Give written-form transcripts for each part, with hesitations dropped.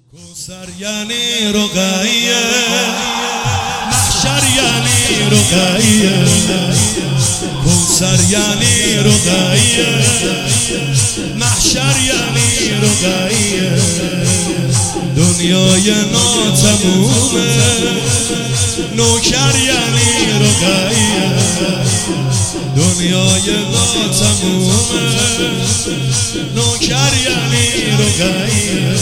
کوثر یعنی رقیه، محشر یعنی رقیه، کوثر یعنی رقیه، محشر یعنی رقیه، دنیای ناتمومه، نوکر یعنی رقیه، دنیای ناتمومه، نوکر یعنی رقیه،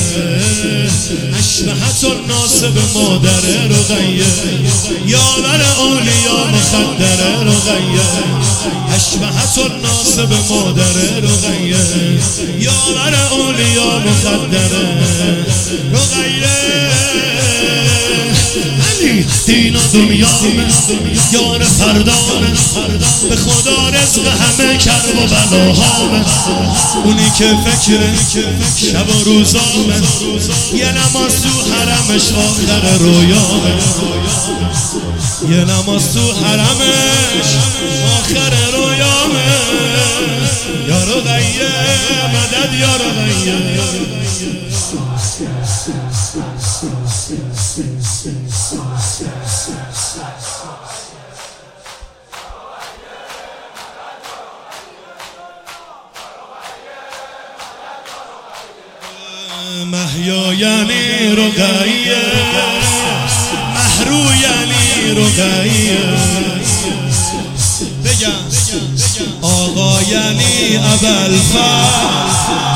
اشبهت الناس به مادر رقیه، یاور اولیا مخدر رقیه، اشبهت الناس به مادر رقیه، یاور اولیا مخدر رقیه، علی دین و دنیا یار فردانه، به خدا رزق همه کرب و بلاهامه، اونی که فکر شب و روزامه، یه نماز تو حرمش آخر رویامه، یه نماز تو حرمش آخر رویامه، یا رقیه مدد یا رقیه. محیا یعنی رقیه، محرو یعنی رقیه، بگم آقا یعنی ابوالفضل،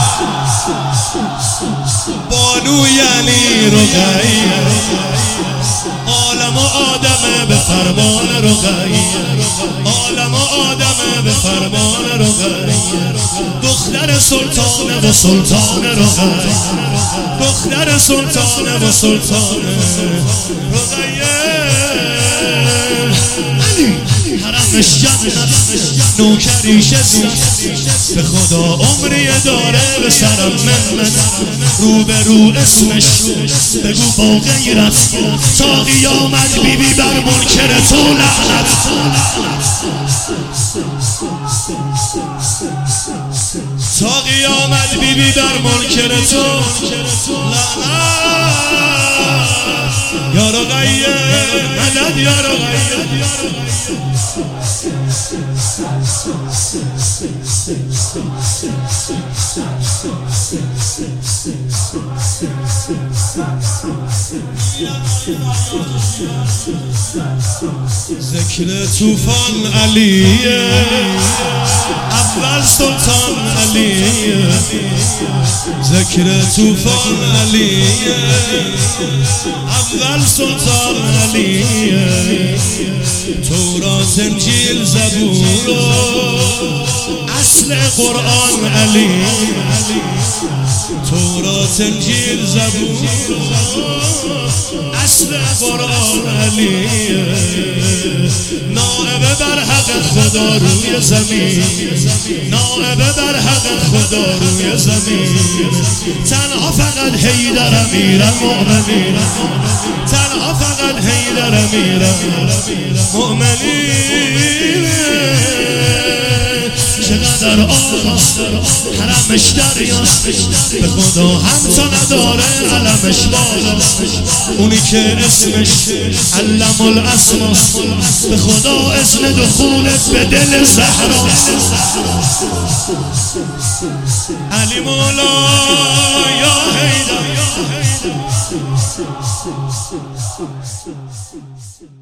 بانو یعنی رقیه، عالم و آدم به فرمان رقیه، عالم و آدم به فرمان رقیه، دختر سلطانه و سلطان رقیه، دختر سلطانه و سلطان رقیه، حرمش جنت نوکریش است، به خدا عمری داره به سرم منت، رو به رو اسمش بگو با غیرت، تا قیامت بیبی بر منکر تو لعنت، تا قیامت بیبی بر منکر تو لعنت، یا رقیه مدد یا رقیه. ذکر طوفان علیه، اول سلطان علیه، ذکر طوفان علیه، اول سلطان علیه، تورات انجیل زبور اصل قرآن علیه، تورات انجیل زبور اصل قرآن علیه، نائب بر حق خدا روی زمین، نائب بر حق خدا روی زمین، تنها فقط حیدر امیر المؤمنین، تنها فقط حیدر امیر المؤمنین، چقدر آقاست حرمش دریاست، به خدا همتا نداره علمش بالاست، اونی که اسمش علم الاسماست، به خدا اسم دخولت به دل زهراست، علی مولا یا حیدر.